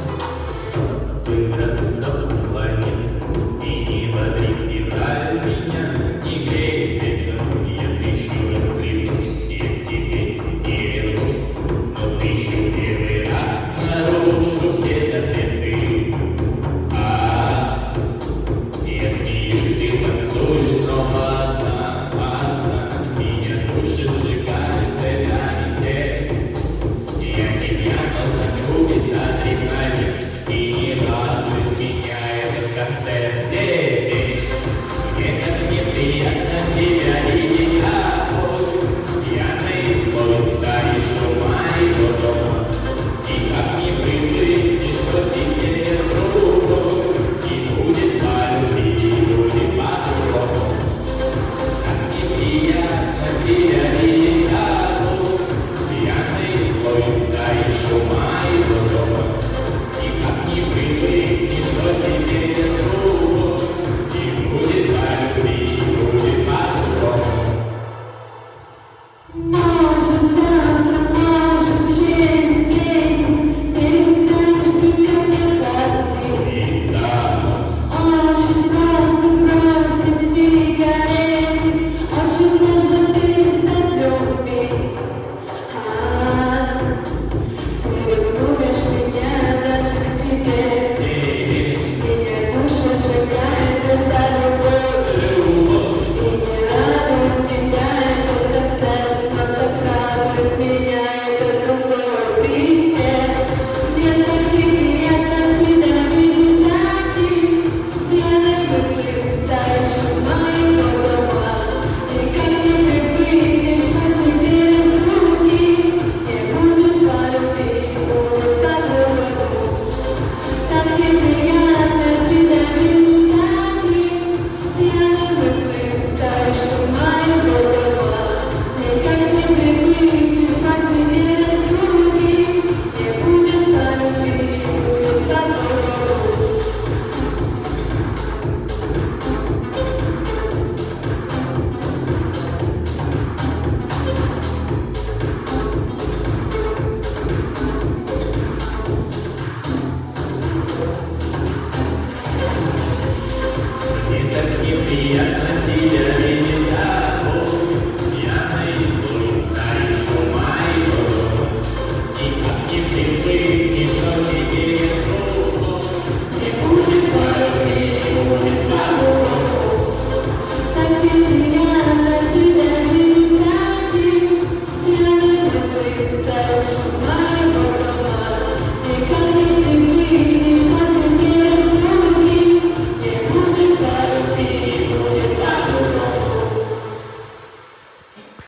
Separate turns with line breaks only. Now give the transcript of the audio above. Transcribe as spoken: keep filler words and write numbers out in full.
Стоп, стоп, планет, и не бодрит февраль меня, не греет это, я тысячу раз клянусь, я к тебе не вернусь, но тысячу первый раз нарушу все запреты. А я смеюсь, ты танцуешь снова одна, одна, меня души сжигает эта метель. Я не пьян, но так любит адреналин, и не радует меня этот концерт. Теперь мне так неприятно тебя видеть тобой, пьяной злой станешь у моего дома. Никак не привыкнешь, что теперь я другой, и будет по любви, будет по-другому. Так неприятно тебя видеть тобой, пьяной злой станешь у моего дома. Никак не привыкнешь, что теперь я другой, и будет по любви, будет по-другому.
Может, завтра, может, через месяц перестанешь ты ко мне ходить.
Перестану.
Очень просто бросить сигареты, очень сложно перестать любить. А, ты ревнуешь меня даже к себе. Меня душа сжигает эта любовь, и не радует тебя этот концерт, но так радует меня этот другой привет. Мне так неприятно тебя видеть таким, пьяной мысли ставишь у моего дома. Никак не привыкнешь, что теперь из других не будет по любви, будет по-другому. Так неприятно тебя видеть таким, пьяной мысли ставишь у моего дома. Никак не привыкнешь, что теперь из других не будет по любви, будет по-другому.
Мне так неприятно тебя видеть.